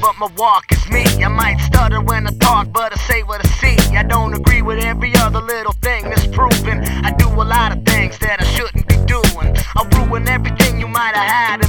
but my walk is me. I might stutter when I talk, but I say what I see. I don't agree with every other little thing that's proven. I do a lot of things that I shouldn't be doing. I'll ruin everything you might have had